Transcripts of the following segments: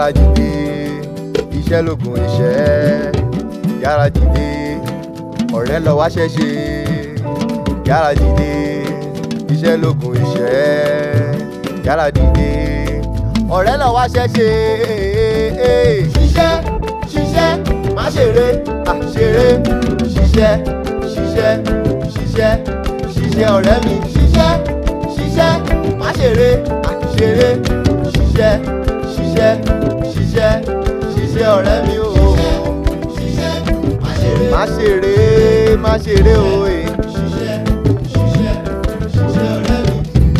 yára dìde, iṣẹ́ lògùn ìṣẹ́. Yára dìde, ọ̀rẹ́ lọ wáṣẹ́ ṣe. Yára dìde, iṣẹ́ lògùn ìṣẹ́. Yára dìde, ọ̀rẹ́ lọ wáṣẹ́ ṣe. Ṣiṣẹ́, ṣiṣẹ́, má ṣeré, ṣeré. Ṣiṣẹ́, ṣiṣẹ́, ṣiṣẹ́, ṣiṣẹ́ ọ̀rẹ́ mi. Ṣiṣẹ́, ṣiṣẹ́, má ṣeré, ṣeré. Ṣiṣẹ́, ṣiṣẹ́, ṣiṣẹ́, ṣiṣẹ́ ọ̀rẹ́ mi o. Ṣiṣẹ́, má ṣeré, má ṣeré, má ṣeré o. Ṣiṣẹ́, ṣiṣẹ́, ṣiṣẹ́ ọ̀rẹ́ mi.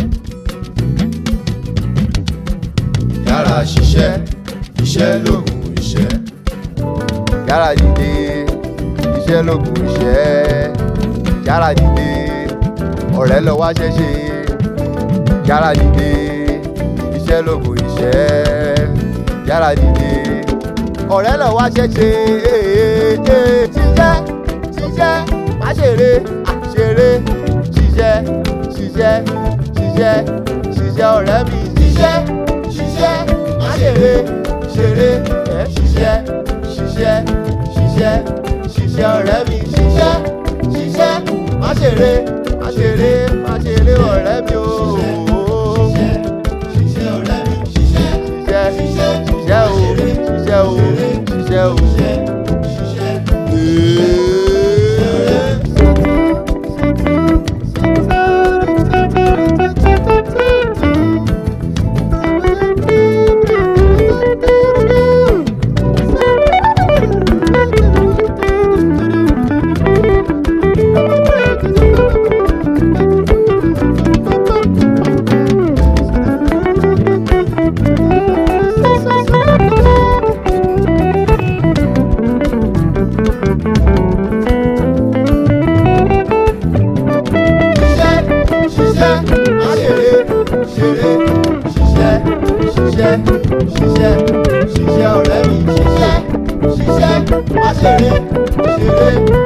Yára ṣiṣẹ́, iṣẹ́ lògùn ìṣẹ́. Yára dìde, iṣẹ́ lògùn ìṣẹ́. Yára dìde, ọ̀rẹ́ lọ wáṣẹ́ ṣe. Yára dìde, iṣẹ́ lògùn ìṣẹ́. Yára dìde, ọ̀rẹ́ lọ wáṣẹ́ ṣe. Ṣiṣẹ́, ṣiṣẹ́, má ṣeré, ṣeré. Ṣiṣẹ́, ṣiṣẹ́, ṣiṣẹ́, ṣiṣẹ́ ọ̀rẹ́ mi. Ṣiṣẹ́, ṣiṣẹ́, má ṣeré, ṣeré. Ṣiṣẹ́, ṣiṣẹ́, ṣiṣẹ́, ṣiṣẹ́ ọ̀rẹ́ mi. Ṣiṣẹ́, ṣiṣẹ́, má ṣeré, má ṣeré, má ṣeré ọ̀rẹ́ mi o. Ṣiṣẹ́, ṣiṣẹ́ ọ̀rẹ́ mi. Ṣiṣẹ́, ṣiṣẹ́, ṣiṣẹ́ o, ṣiṣẹ́ o, ṣiṣẹ́ o. Ṣiṣẹ́, ṣiṣẹ́ ọ̀rẹ́ mi. Ṣiṣẹ́, ṣiṣẹ́, má ṣeré, ṣeré.